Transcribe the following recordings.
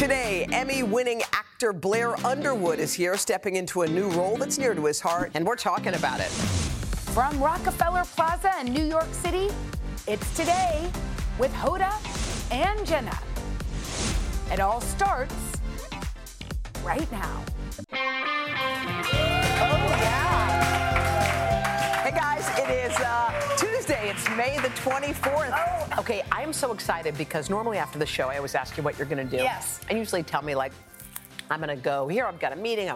Today, Emmy-winning actor Blair Underwood is here, stepping into a new role that's near to his heart, and we're talking about it. From Rockefeller Plaza in New York City, it's Today with Hoda and Jenna. It all starts right now. Oh, yeah. Hey, guys, it is Tuesday. It's May the 24th. Oh. Okay, I am so excited because normally after the show, I always ask you what you're going to do. Yes. And usually tell me, like, I'm going to go here, I've got a meeting.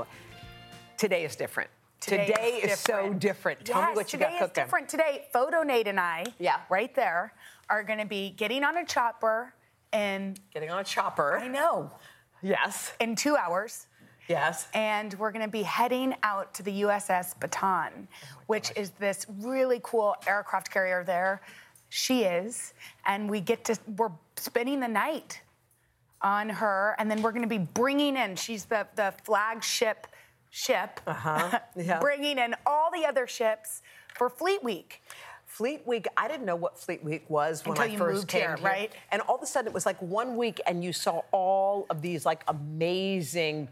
Today is different. Today is so different. Tell me what you got cooking. Today is different. Today, Photo Nate and I, Yeah. right there, are going to be getting on a chopper and... Getting on a chopper. I know. Yes. In 2 hours. Yes. And we're going to be heading out to the USS Bataan, which is this really cool aircraft carrier there. She is. And we're spending the night on her. And then we're going to be bringing in, she's the flagship ship, Yeah. bringing in all the other ships for Fleet Week. Fleet Week, I didn't know what Fleet Week was when Until I you first moved came here, here. right? And all of a sudden, it was like 1 week, and you saw all of these, like, amazing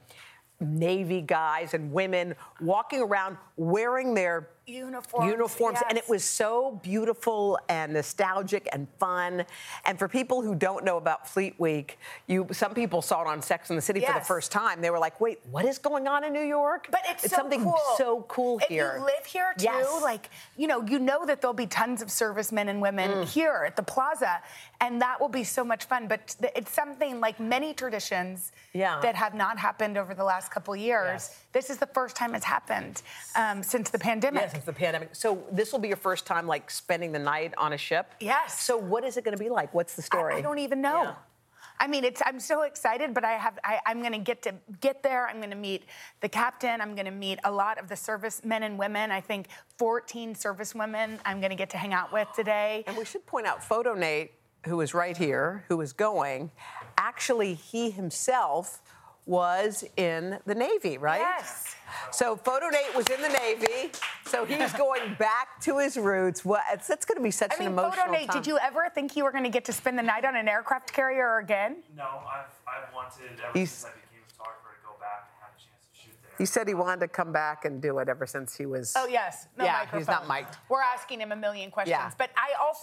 Navy guys and women walking around wearing their uniforms. And it was so beautiful and nostalgic and fun. And for people who don't know about Fleet Week, some people saw it on Sex and the City for the first time. They were like, wait, what is going on in New York? But it's so something cool. so cool here. If you live here too, Yes. like, you know that there'll be tons of servicemen and women here at the plaza, and that will be so much fun. But it's something like many traditions that have not happened over the last couple years. Yes. This is the first time it's happened since the pandemic. Yes, since the pandemic. So this will be your first time, like, spending the night on a ship? Yes. So what is it going to be like? What's the story? I don't even know. Yeah. I mean, I'm so excited, but I'm going to get there. I'm going to meet the captain. I'm going to meet a lot of the servicemen and women. I think 14 servicewomen I'm going to get to hang out with today. And we should point out, Photo Nate, who is right here, who is going, actually, he himself was in the Navy, right? Yes. So Photo Nate was in the Navy, so he's going back to his roots. It's going to be such an emotional Photo Nate, time. did you ever think you were going to get to spend the night on an aircraft carrier again? No, I've wanted ever since I became a photographer to go back and have a chance to shoot there. He said he wanted to come back and do it ever since he was... Oh, yes. No Yeah, microphone. he's not mic'd. We're asking him a million questions. Yeah. But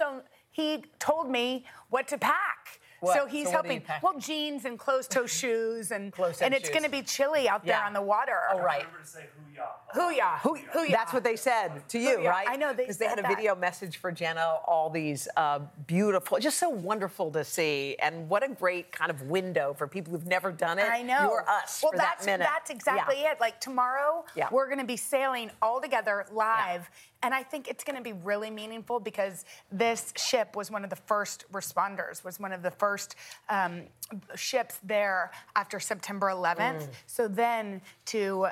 he told me what to pack. What? So he's So what are you helping. packing? Well, jeans and closed-toe shoes, and Closed-toe it's shoes. going to be chilly out there Yeah. on the water. Oh, right. I remember to say hoo-yah. Hoo-yah. That's what they said to you, Hoo-yah. right? I know, they Because they had said a that. video message for Jenna, all these beautiful, just so wonderful to see. And what a great kind of window for people who've never done it. I know. You're us well, for that minute. That's exactly it. Like tomorrow, Yeah. we're going to be sailing all together live. And I think it's going to be really meaningful because this ship was one of the first responders, was one of the first ships there after September 11th. So then to,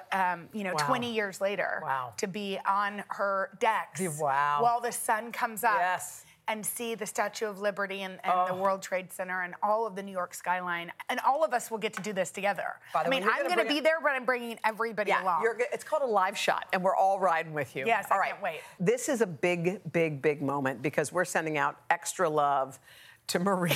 20 years later, to be on her decks while the sun comes up. Yes. And see the Statue of Liberty and the World Trade Center and all of the New York skyline. And all of us will get to do this together. By the way, I'm going to be there, but I'm bringing everybody along. It's called a live shot, and we're all riding with you. Yes, all I can't wait. This is a big, big, big moment because we're sending out extra love to Maria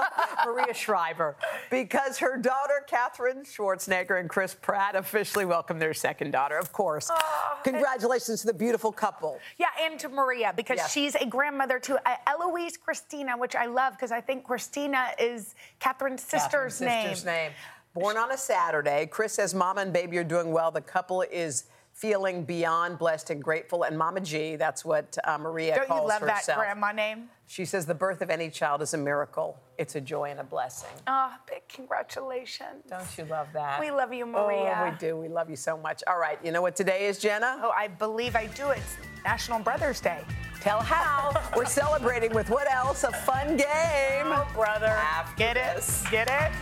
Shriver, because her daughter, Catherine Schwarzenegger, and Chris Pratt officially welcomed their second daughter, of course. Congratulations to the beautiful couple. Yeah, and to Maria, because she's a grandmother to Eloise Christina, which I love, because I think Christina is Catherine's sister's name. Born on a Saturday. Chris says Mama and baby are doing well. The couple is feeling beyond blessed and grateful. And Mama G, that's what Maria calls herself. Don't you love that grandma name? She says the birth of any child is a miracle. It's a joy and a blessing. Oh, big congratulations. Don't you love that? We love you, Maria. Oh, we do. We love you so much. All right, you know what today is, Jenna? Oh, I believe I do. It's National Brothers Day. Tell how. We're celebrating with what else? A fun game. Oh, brother. After Get this. it? Get it?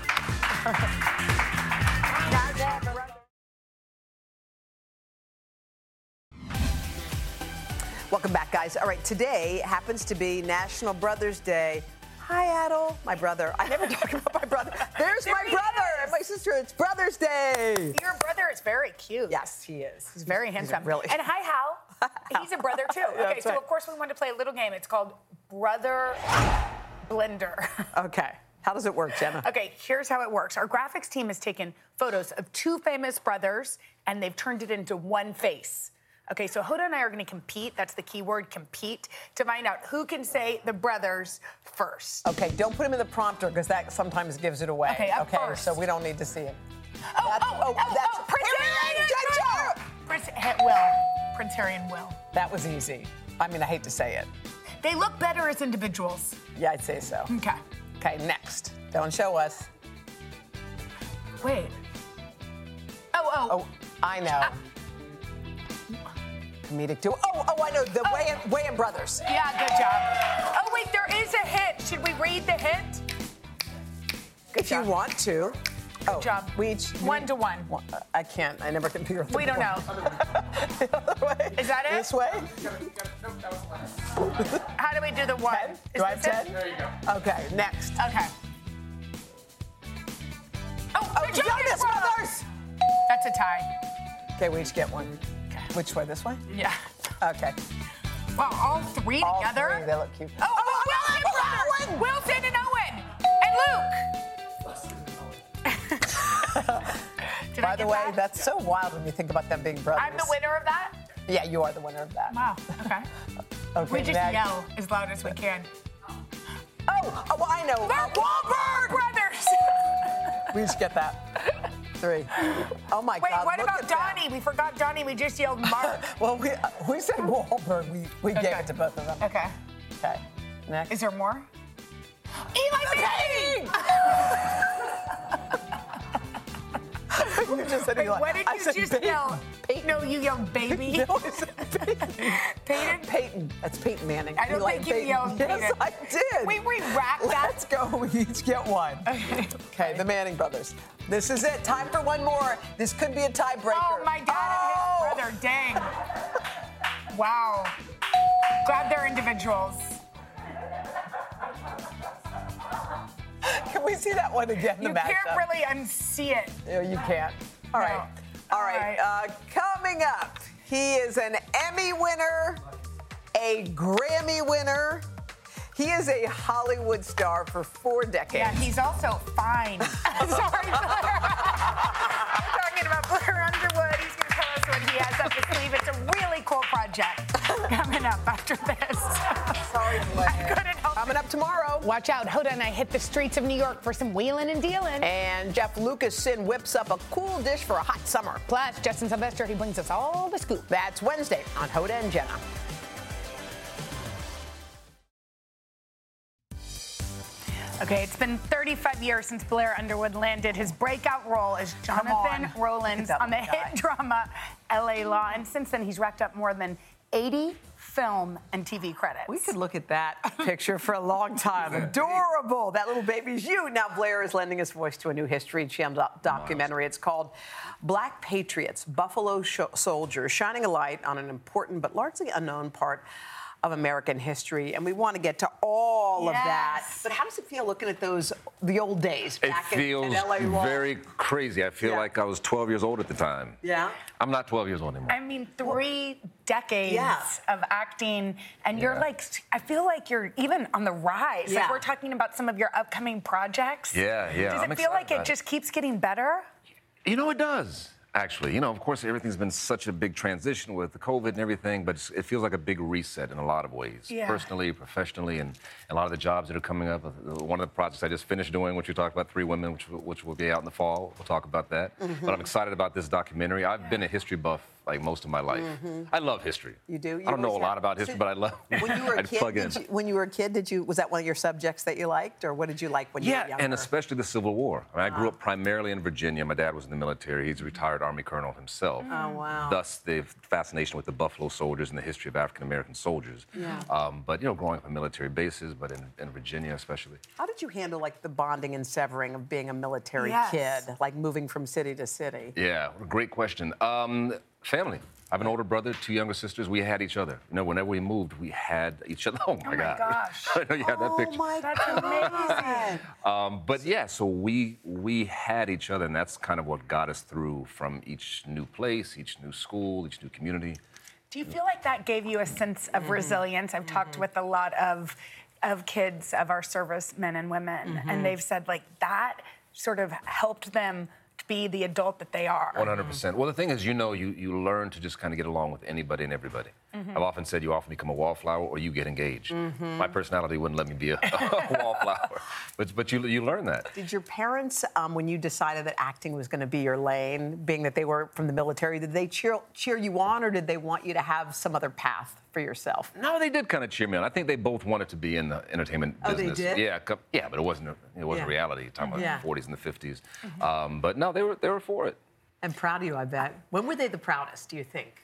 Welcome back, guys. All right, today happens to be National Brothers Day. Hi, Adel, my brother. I never talk about my brother. There's my brother and my sister. It's Brothers Day. Your brother is very cute. Yes, he is. He's very handsome. really- And hi, Hal. He's a brother, too. Okay, That's so right. of course we wanted to play a little game. It's called Brother Blender. Okay. How does it work, Jenna? Okay, here's how it works. Our graphics team has taken photos of two famous brothers, and they've turned it into one face. Okay, so Hoda and I are going to compete. That's the key word, compete, to find out who can say the brothers first. Okay, don't put him in the prompter because that sometimes gives it away. Okay, up first. So we don't need to see it. That's Prince Harry and Prince Harry and Will. That was easy. I mean, I hate to say it. They look better as individuals. Yeah, I'd say so. Okay. Okay, next. Don't show us. Wait. Oh, I know. Comedic duo. Oh, I know. The Wayans brothers. Yeah, good job. Oh, wait, there is a hint. Should we read the hint? If you want to. Good job. We each 1-1. I can't. I never can figure out. We don't know. The other way. Is that it? This way? How do we do the one? 10? Do I have 10? There you go. Okay, next. Okay. Oh, the Jonas Brothers! That's a tie. Okay, we each get one. Okay. Which way? This way? Yeah. Okay. Wow, all three All together? three, they look cute. Wilson brothers! Wilson and Owen! And Luke! By the way, that's so wild when you think about them being brothers. I'm the winner of that? Yeah, you are the winner of that. Wow, okay. Okay, We just next. yell as loud as we can. Oh, well, I know. Wahlberg brothers! We just get that. 3. Oh my Wait, God! what look about at them. Donnie? We forgot Donnie. We just yelled Mark. Well, we said Wahlberg. We gave it to both of them. Okay. Okay. Next. Is there more? Eli Manning! You just said Wait, Eli. what did I you said just Peyton. yell? Peyton. No, you yelled baby. No, I said Peyton. Peyton? Peyton. That's Peyton Manning. I don't Eli think you Peyton. yelled Yes, Peyton. I did. We racked that. Let's go. We each get one. Okay, the Manning brothers. This is it. Time for one more. This could be a tiebreaker. Oh, my dad and his brother. Dang. Wow. Glad they're individuals. Can we see that one again? You can't really unsee it. No, you can't. All No. right. All right. Coming up, he is an Emmy winner, a Grammy winner. He is a Hollywood star for 4 decades. Yeah, he's also fine. Sorry, Blair. We're talking about Blair Underwood. He's going to tell us what he has up his sleeve. It's a really cool project coming up after this. Sorry, Blair. I couldn't help Coming up tomorrow. Watch out. Hoda and I hit the streets of New York for some wheeling and dealing. And Jeff Lucassen whips up a cool dish for a hot summer. Plus, Justin Sylvester, he brings us all the scoop. That's Wednesday on Hoda and Jenna. Okay, it's been 35 years since Blair Underwood landed his breakout role as Jonathan Rollins on the hit drama L.A. Law. And since then, he's racked up more than 80 film and TV credits. We could look at that picture for a long time. Adorable. That little baby's you. Now Blair is lending his voice to a new History Channel documentary. It's called Black Patriots, Buffalo Soldiers, shining a light on an important but largely unknown part of American history, and we want to get to all of that. But how does it feel looking at the old days back it feels at LA Law? very crazy. I feel like I was 12 years old at the time. Yeah? I'm not 12 years old anymore. I mean, 3 decades of acting, and you're like, I feel like you're even on the rise. Yeah. Like, we're talking about some of your upcoming projects. Yeah. Does I'm it feel like excited it about just keeps getting better? You know, it does. Actually, of course, everything's been such a big transition with the COVID and everything, but it feels like a big reset in a lot of ways. Yeah. Personally, professionally, and a lot of the jobs that are coming up. One of the projects I just finished doing, which we talked about, 3 Women, which will be out in the fall. We'll talk about that. Mm-hmm. But I'm excited about this documentary. I've been a history buff like most of my life. I love history. You do? You I don't know a always lot have. about history, but I love. When you were a I'd plug in. kid, was that one of your subjects that you liked, or what did you like when you were younger? And especially the Civil War. I grew up primarily in Virginia. My dad was in the military. He's a retired Army colonel himself. Oh, wow. Thus, the fascination with the Buffalo Soldiers and the history of African American soldiers. Yeah. But growing up on military bases, but in Virginia especially. How did you handle like the bonding and severing of being a military kid, like moving from city to city? Yeah, great question. Family. I have an older brother, 2 younger sisters. We had each other. Whenever we moved, we had each other. Oh my God. gosh. I know you had that picture. Oh my That's amazing. But yeah, so we had each other, and that's kind of what got us through from each new place, each new school, each new community. Do you feel like that gave you a sense of resilience? I've talked with a lot of of kids, of our servicemen and women, and they've said like that sort of helped them to be the adult that they are. 100%. Well, the thing is, you learn to just kind of get along with anybody and everybody. I've often said you often become a wallflower or you get engaged. My personality wouldn't let me be a wallflower, but you learn that. Did your parents, when you decided that acting was going to be your lane, being that they were from the military, did they cheer you on, or did they want you to have some other path for yourself? No, they did kind of cheer me on. I think they both wanted to be in the entertainment business. They did? Yeah, but it wasn't reality. Talking about the 40s and the 50s. But no, they were for it. And proud of you, I bet. When were they the proudest, do you think?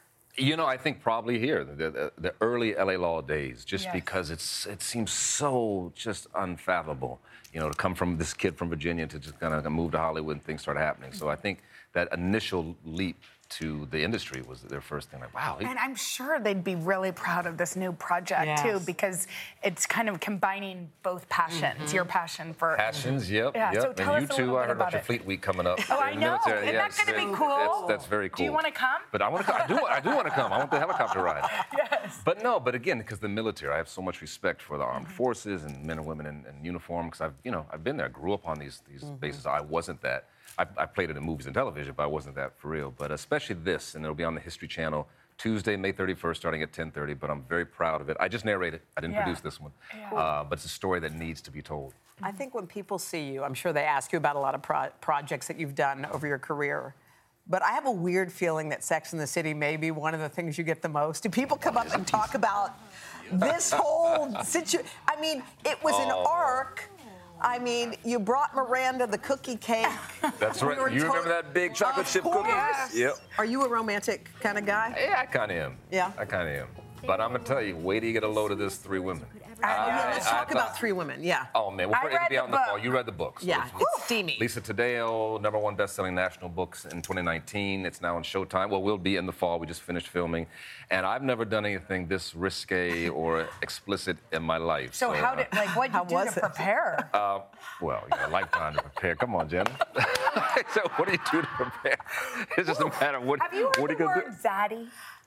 I think probably here, the early LA Law days, just because it seems so just unfathomable, to come from this kid from Virginia to just kind of move to Hollywood and things start happening. So I think that initial leap to the industry was their first thing. Like, wow. And I'm sure they'd be really proud of this new project, too, because it's kind of combining both passions, your passion for... Passions, yep. So tell and us you a too, little I bit heard about about your it. Fleet Week coming up. Oh, I know. Military. Isn't that going to be cool? That's very cool. Do you want to come? But I want to come. I do want to come. I want the helicopter ride. Yes. But again, because the military, I have so much respect for the armed forces and men and women in uniform, because I've been there. I grew up on these bases. I wasn't that. I played it in movies and television, but I wasn't that for real. But especially this, and it'll be on the History Channel Tuesday, May 31st, starting at 10:30. But I'm very proud of it. I just narrated. I didn't produce this one. But it's a story that needs to be told. I think when people see you, I'm sure they ask you about a lot of projects that you've done over your career. But I have a weird feeling that Sex and the City may be one of the things you get the most. Do people come up and talk about this whole situation? I mean, it was an arc. I mean, you brought Miranda the cookie cake. That's right. You remember that big chocolate chip cookie? Yep. Are you a romantic kind of guy? Yeah, I kind of am. Yeah? I kind of am. But I'm going to tell you, wait till you get a load of this Three Women. Let's talk about Three Women, Oh, man. Well, it'll be out in the fall. You read the books. Yeah, it's steamy. Lisa Taddeo, #1 best-selling national books in 2019. It's now on Showtime. Well, we'll be in the fall. We just finished filming. And I've never done anything this risque or explicit in my life. So what'd you do to prepare? Well, a lifetime to prepare. Come on, Jenna. So what do you do to prepare? It's just a matter of what Have you heard the word zaddy?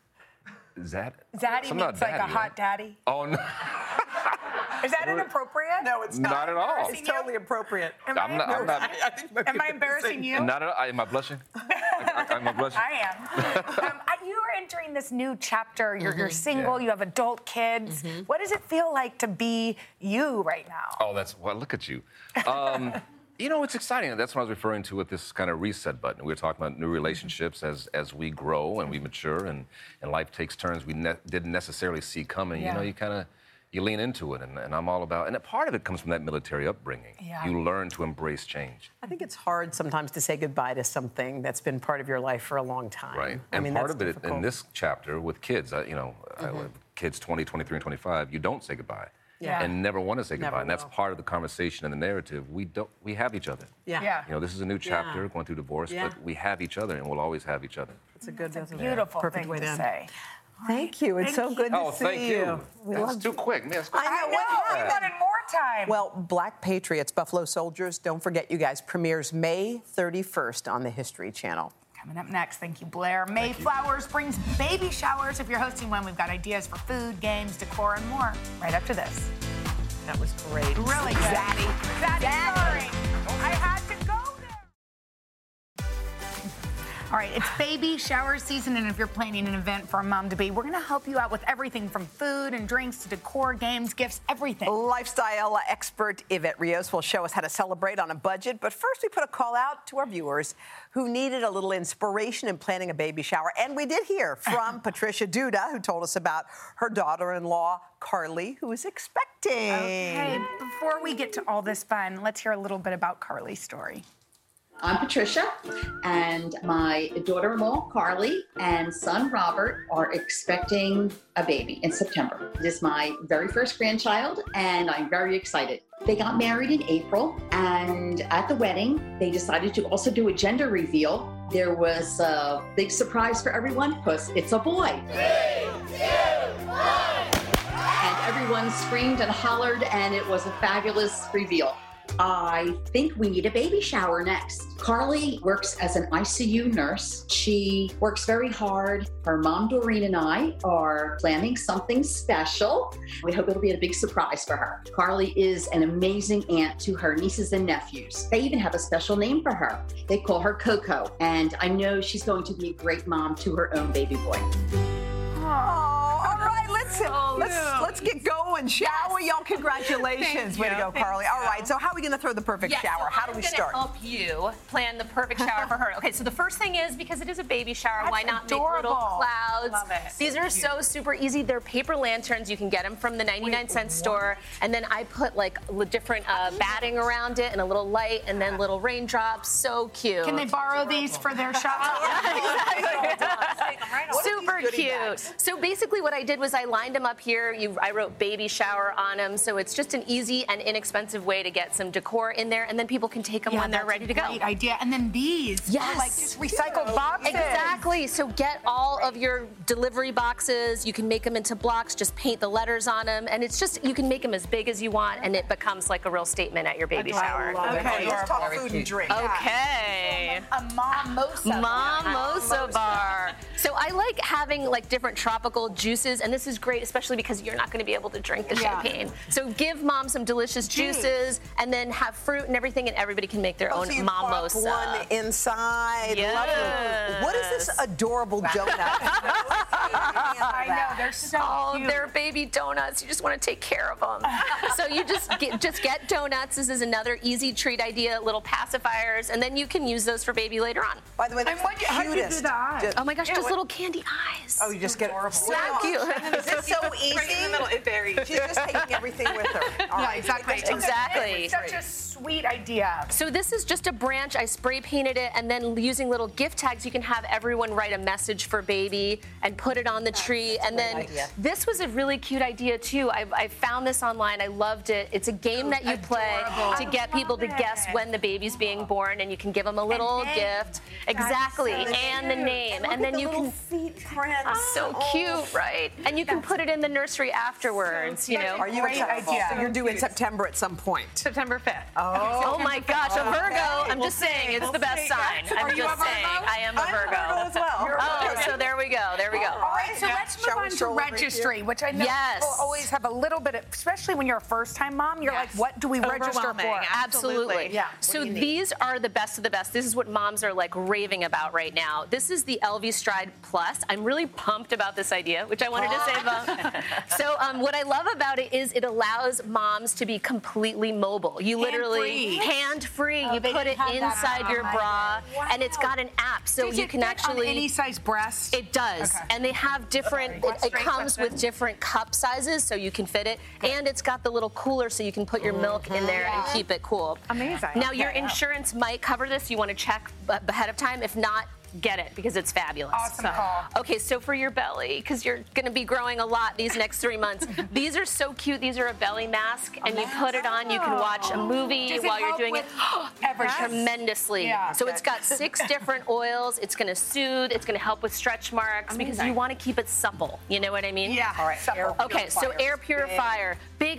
Zaddy means like a hot daddy. Oh, no. Is that inappropriate? No, it's not. Not at all. It's totally appropriate. Am I embarrassing you? Not at all. Am I blushing? Am I blushing? I am. You are entering this new chapter. You're single. You have adult kids. What does it feel like to be you right now? Oh, look at you. It's exciting. That's what I was referring to with this kind of reset button. We were talking about new relationships as we grow and we mature and life takes turns we didn't necessarily see coming. You lean into it, and I'm all about. And a part of it comes from that military upbringing. Yeah. You learn to embrace change. I think it's hard sometimes to say goodbye to something that's been part of your life for a long time. Right. And part of it in this chapter with kids, kids 20, 23, and 25, you don't say goodbye. Yeah. And never want to say goodbye. Never And that's will. part of the conversation and the narrative. We have each other. Yeah. This is a new chapter, going through divorce, but we have each other, and we'll always have each other. It's a good, beautiful perfect thing way to say. Thank you. It's so good to see thank you. We That's love too quick, man. I know. We wanted more time. Well, Black Patriots, Buffalo Soldiers, don't forget, you guys, premieres May 31st on the History Channel. Coming up next, thank you, Blair. Mayflowers brings baby showers. If you're hosting one, we've got ideas for food, games, decor, and more right after this. That was great. Really good. Zaddy, sorry. I had to go there. All right, it's baby shower season, and if you're planning an event for a mom-to-be, we're going to help you out with everything from food and drinks to decor, games, gifts, everything. Lifestyle expert Yvette Rios will show us how to celebrate on a budget. But first, we put a call out to our viewers who needed a little inspiration in planning a baby shower. And we did hear from Patricia Duda, who told us about her daughter-in-law, Carly, who is expecting. Okay, before we get to all this fun, let's hear a little bit about Carly's story. I'm Patricia, and my daughter-in-law, Carly, and son, Robert, are expecting a baby in September. This is my very first grandchild, and I'm very excited. They got married in April, and at the wedding, they decided to also do a gender reveal. There was a big surprise for everyone because it's a boy. 3, 2, 1. And everyone screamed and hollered, and it was a fabulous reveal. I think we need a baby shower next. Carly works as an ICU nurse. She works very hard. Her mom, Doreen, and I are planning something special. We hope it'll be a big surprise for her. Carly is an amazing aunt to her nieces and nephews. They even have a special name for her. They call her Coco, and I know she's going to be a great mom to her own baby boy. All right, let's get going, shall we? Y'all, congratulations. Way to go, Carly. All right, so how are we going to throw the perfect shower? How do we start? I'm going to help you plan the perfect shower for her. Okay, so the first thing is, because it is a baby shower, why not make little clouds? Love it. These are so super easy. They're paper lanterns. You can get them from the 99-cent store. And then I put like different batting around it and a little light and then little raindrops. So cute. Can they borrow these for their shop? Super cute. So basically what I did was I lined them up here. I wrote baby shower on them. So it's just an easy and inexpensive way to get some decor in there. And then people can take them when they're ready to go. Great idea. And then these are like just recycled boxes. Exactly. So get all of your delivery boxes. You can make them into blocks. Just paint the letters on them. And it's just, you can make them as big as you want. And it becomes like a real statement at your baby shower. Okay, let's talk food and drink. Okay. A mimosa. Mimosa bar. So I like having like different tropical juices, and this is great, especially because you're not going to be able to drink the champagne. So give mom some delicious juices, and then have fruit and everything, and everybody can make their own so you mimosa. Pop one inside. Yes. Lovely. What is this adorable donut? I know, they're so cute. They're baby donuts. You just want to take care of them. So you just get donuts. This is another easy treat idea, little pacifiers, and then you can use those for baby later on. By the way, that's the How'd you do cutest. the eyes? Oh my gosh, just little candy eyes. Oh, you just get it. So cute. Is it so easy? Right in the middle, it varies. She's just taking everything with her. All right. Exactly. Exactly. It's such a sweet idea. So this is just a branch. I spray painted it, and then using little gift tags, you can have everyone write a message for baby and put it on the tree. And then this was a really cute idea too. I found this online. I loved it. It's a game that you play to get people to guess when the baby's being born, and you can give them a little gift. Exactly, and the name, and then you can. Feet prints. So cute, right? And you can put it in the nursery afterwards. You know. Are you excited? So you're due in September at some point. September 5th. Oh my gosh, a Virgo. I'm just saying, it's the best sign. I'm just saying, I am a Virgo. as well. Oh, so there we go. There we go. All right, so let's move on to registry, which I know people always have a little bit of, especially when you're a first-time mom, you're like, what do we register for? Absolutely. Yeah. So these are the best of the best. This is what moms are like raving about right now. This is the LV Stride Plus. I'm really pumped about this idea, which I wanted to say about. So what I love about it is it allows moms to be completely mobile. You literally hand-free. You put it inside your bra, and it's got an app, so you can actually on any size breast. It does, and they have different. It comes with different cup sizes, so you can fit it, and it's got the little cooler, so you can put your milk in there and keep it cool. Amazing. Now your insurance might cover this. You want to check ahead of time. If not, get it because it's fabulous. Awesome call. Okay, so for your belly, because you're going to be growing a lot these next 3 months, these are so cute. These are a belly mask, and you put it on. You can watch a movie while you're doing it. Tremendously. Yeah. So it's got 6 different oils. It's going to soothe. It's going to help with stretch marks because you want to keep it supple. You know what I mean? Yeah. All right. Okay, so air purifier. Big.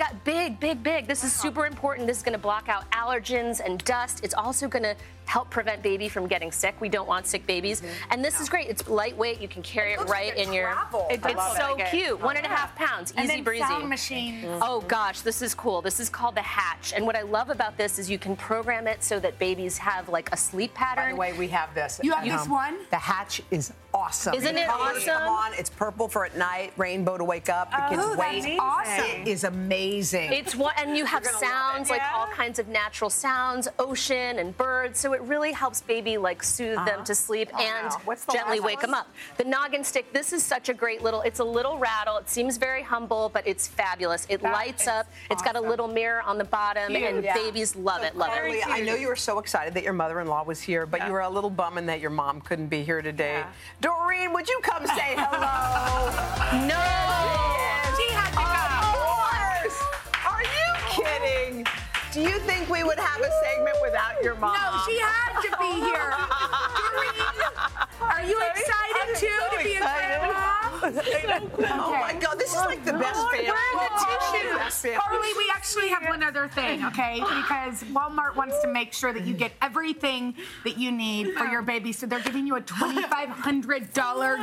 This is super important. This is going to block out allergens and dust. It's also going to help prevent baby from getting sick. We don't want sick babies. And this is great. It's lightweight. You can carry it right in your. It's so cute. 1.5 pounds. Easy breezy. Sound machine. Oh gosh, this is cool. This is called the Hatch. And what I love about this is you can program it so that babies have like a sleep pattern. By the way, we have this. You have this one? The Hatch is awesome. Isn't it colors awesome? Come on. It's purple for at night, rainbow to wake up. The kids wait. That's awesome. It is amazing. It's one, and you have sounds like all kinds of natural sounds, ocean and birds. So it really helps baby like soothe them to sleep and gently wake them up. The noggin stick. This is such a great little. It's a little rattle. It seems very humble, but it's fabulous. It lights up. It's got a little mirror on the bottom, and babies love it. Love Carly, it. I know you were so excited that your mother-in-law was here, but you were a little bummed that your mom couldn't be here today. Doreen, would you come say hello? No. She had to come. Of course. Are you kidding? Do you think we would have a segment without your mom? No, she had to be here. Doreen, are you excited too to be a grandma? Oh my God, this is like the best family. Where are the tissues? Carly, we actually have one other thing, okay? Because Walmart wants to make sure that you get everything that you need for your baby, so they're giving you a $2,500 gift card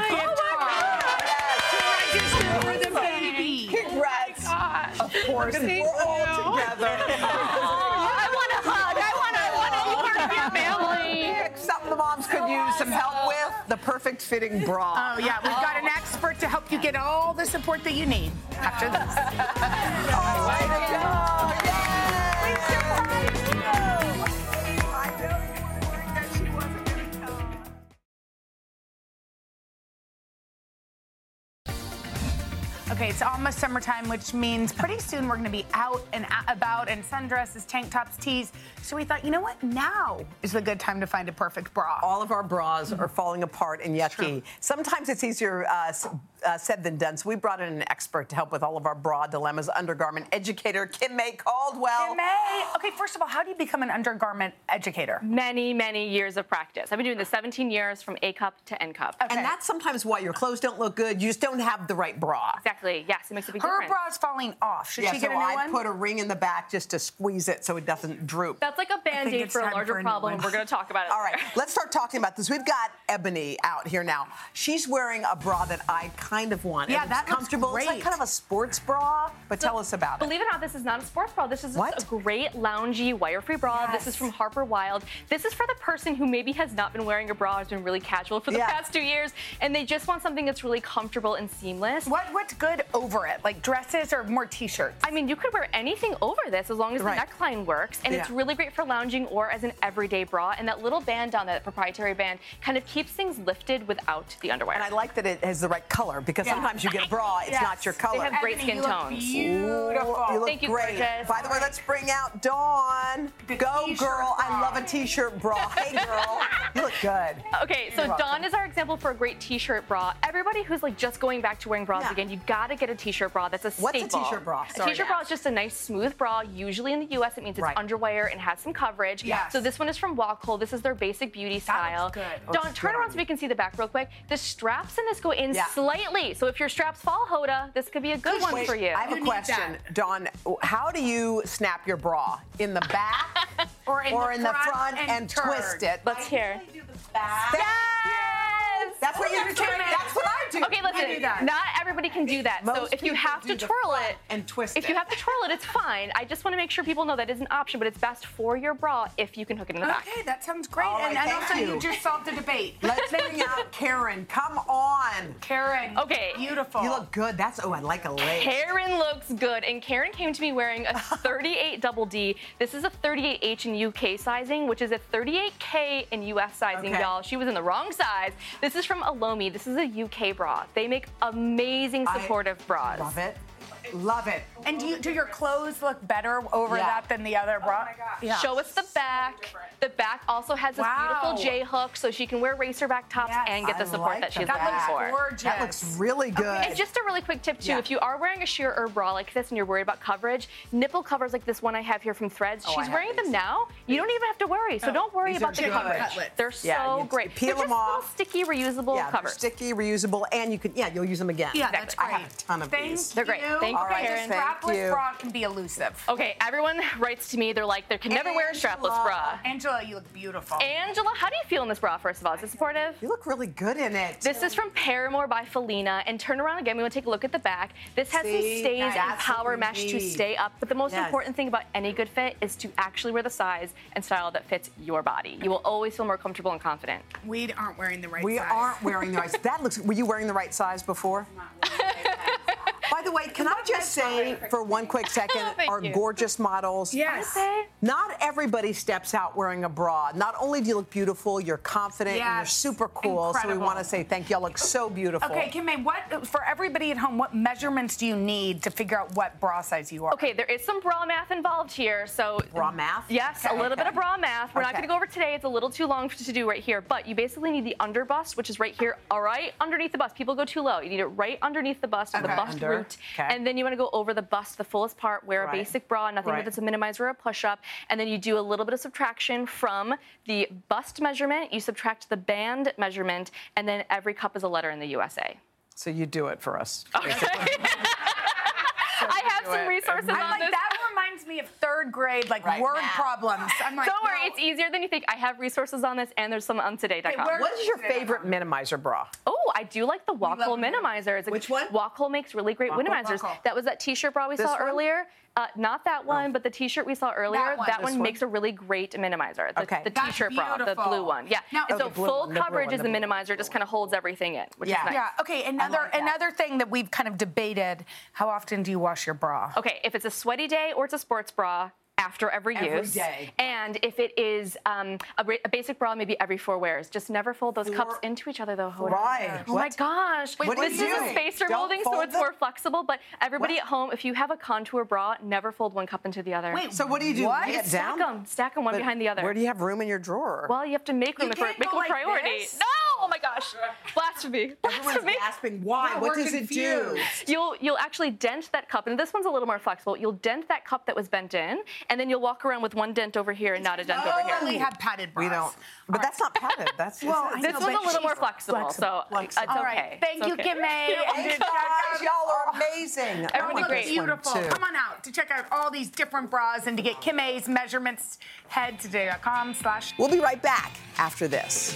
to register for the baby. Congrats. Of course, we're all together. I want a hug. I want to be part of your family. Something the moms could use some help with, the perfect fitting bra. Oh, yeah, we've got an expert to help you get all the support that you need after this. Oh, way to go. Yay! We surprised you. I know you were worried that she wasn't going to come. Okay, it's almost summertime, which means pretty soon we're going to be out and about in sundresses, tank tops, tees. So we thought, you know what? Now is a good time to find a perfect bra. All of our bras are falling apart and yucky. Sometimes it's easier said than done. So we brought in an expert to help with all of our bra dilemmas, undergarment educator Kim May Caldwell. Kim May. Okay, first of all, how do you become an undergarment educator? Many, many years of practice. I've been doing this 17 years from A cup to N cup. Okay. And that's sometimes why your clothes don't look good. You just don't have the right bra. Exactly. Yes, it makes a big Her difference. bra's falling off. Should she get a new I one? put a ring in the back just to squeeze it so it doesn't droop. That's like a Band-Aid it's for a time larger for a new problem, one. and we're going to talk about it. All right, let's start talking about this. We've got Ebony out here now. She's wearing a bra that I kind of want. Yeah, It's that looks comfortable. It's like great. kind of a sports bra, but tell us about it. Believe it or not, this is not a sports bra. This is What? a great loungy, wire-free bra. Yes. This is from Harper Wilde. This is for the person who maybe has not been wearing a bra, has been really casual for the Yeah. past 2 years, and they just want something that's really comfortable and seamless. What's good over it? Like dresses or more t-shirts? I mean, you could wear anything over this as long as Right. the neckline works, and it's Yeah. really great for lounging or as an everyday bra. And that little band down, that proprietary band, kind of keeps things lifted without the underwear. And I like that it has the right color because Yeah. sometimes you get a bra, it's Yes. not your color. They have great Ebony, skin you look tones. Beautiful. You look Thank you, great. gorgeous. By the way, let's bring out Dawn. The Go, t-shirt girl. I bra. love a t-shirt bra. Hey, girl. You look good. Okay, so You're welcome. Dawn is our example for a great t-shirt bra. Everybody who's like just going back to wearing bras Yeah. again, you gotta get a t-shirt bra. That's a What's a staple. t-shirt bra? A Sorry t-shirt to bra is just a nice smooth bra. Usually in the U.S. it means it's Right. underwire and has some coverage. Yes. So this one is from Wacoal. This is their basic beauty style. looks good. Dawn, Looks turn good around on so we can see the back real quick. The straps in this go in Yeah. slightly. So if your straps fall, Hoda, this could be a good one Wait, for you. I have You a need question. Dawn, how do you snap your bra? In the back Or in the the front front and turn? twist it? Let's hear. Yes! That's what you do. That's what I do. Okay, I do listen. that. Not everybody can do that. So Most if you people have do to the twirl front it and twist if it. you have to twirl it, it's fine. I just want to make sure people know that is an option, but it's best for your bra if you can hook it in the back. Okay, that sounds great. All right, and thank also, you. you just solved the debate. Let's bring out Karen. Come on. Karen. Okay. Beautiful. You look good. That's, I like a lace. Karen looks good, and Karen came to me wearing a 38 double D. This is a 38H in UK sizing, which is a 38K in US sizing, Okay. y'all. She was in the wrong size. This is from Alomi. This is a UK bra. They make amazing supportive bras. Love it. Love it. And do your clothes look better over Yeah. that than the other bra? Yeah. Show us the back. The back also has this Wow. beautiful J hook, so she can wear racer back tops Yes. and get the I support like that she's the looking back. for. Gorgeous. That looks really good. And just a really quick tip too, Yeah. if you are wearing a sheer or bra like this and you're worried about coverage, nipple covers like this one I have here from Threads, I she's have wearing these. them now. You don't even have to worry, so don't worry These are about the good. coverage. Cutlets. They're Yeah, so you great. peel They're them just off. little sticky, reusable Yeah, they're covers. sticky, reusable, and you can, you'll use them again. Yeah, that's I great. have a ton of Thank these. They're great. you. Thank you, All right, Karen. thank Strapless you. bra can be elusive. Okay, everyone writes to me, they're like, they can never wear a strapless Angela. bra. Angela, you look beautiful. Angela, how do you feel in this bra, first of all? Is it supportive? You look really good in it. This is from Paramore by Felina. And turn around again, we want to take a look at the back. This has some See, stays and that's what power we mesh to need. stay up. But the most Yes. important thing about any good fit is to actually wear the size and style that fits your body. You will always feel more comfortable and confident. We aren't wearing the right We size. aren't wearing the right size. That looks, were you wearing the right size before? By the way, can I just say for one quick second, Thank our you. gorgeous models. Yes. Not everybody steps out wearing a bra. Not only do you look beautiful, you're confident, and you're Yes. super cool. So we Incredible. want to say thank you. Y'all look so beautiful. Okay, Kim May, for everybody at home, what measurements do you need to figure out what bra size you are? Okay, there is some bra math involved here. So Bra math? Yes, a little bit of bra math. We're not Okay. going to go over today. It's a little too long to do right here. But you basically need the under bust, which is right here, all right, underneath the bust. People go too low. You need it right underneath the bust, or the Okay. bust Under. root. Okay. And then you want to go over the bust, the fullest part, wear Right. a basic bra, nothing Right. that's a minimizer or a push-up. And then you do a little bit of subtraction from the bust measurement. You subtract the band measurement, and then every cup is a letter in the USA. So you do it for us. Okay. I have some resources on this. That reminds me of third grade, word problems. I'm like, don't worry, it's easier than you think. I have resources on this, and there's some on today.com. What is your favorite minimizer bra? Oh, I do like the Wacol minimizer. Which one? Wacol makes really great minimizers. That was that T-shirt bra we saw earlier. Not that one, but the T-shirt we saw earlier. That one makes a really great minimizer. The T-shirt bra, the blue one. Yeah. Now, and so full coverage is the minimizer, just kind of holds everything in, which is nice. Yeah. Okay. Another thing that we've kind of debated: how often do you wash your bra? Okay. If it's a sweaty day or it's a sports bra, after every use. Day. And if it is a basic bra, maybe every 4 wears. Just never fold those cups into each other, though. Right. Oh, my gosh. This is a spacer molding, so it's more flexible. But everybody at home, if you have a contour bra, never fold one cup into the other. Wait, so what do you do? Lay it down? Stack them one behind the other. Where do you have room in your drawer? Well, you have to make room for it. Make them a priority. This? No! Oh my gosh. Blasphemy. Everyone's asking why. What does it do? You'll actually dent that cup, and this one's a little more flexible. You'll dent that cup that was bent in, and then you'll walk around with one dent over here and not a dent over here. We have padded bras. We don't. But that's not padded. That's this one's a little more flexible, so it's okay. All right. Thank you, Kim May. Hey guys, y'all are amazing. Everybody great. Beautiful. Come on out to check out all these different bras and to get Kim May's measurements. Head to today.com/. We'll be right back after this.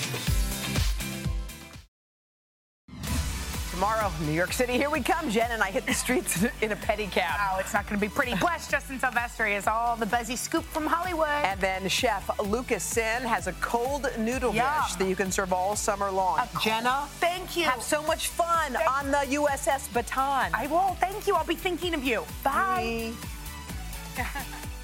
Tomorrow, New York City, here we come. Jen and I hit the streets in a pedicab. Wow, it's not going to be pretty. Plus, Justin Silvestri has all the buzzy scoop from Hollywood. And then Chef Lucas Sin has a cold noodle dish that you can serve all summer long. Jenna, thank you. Have so much fun on the USS Baton. I will. Thank you. I'll be thinking of you. Bye.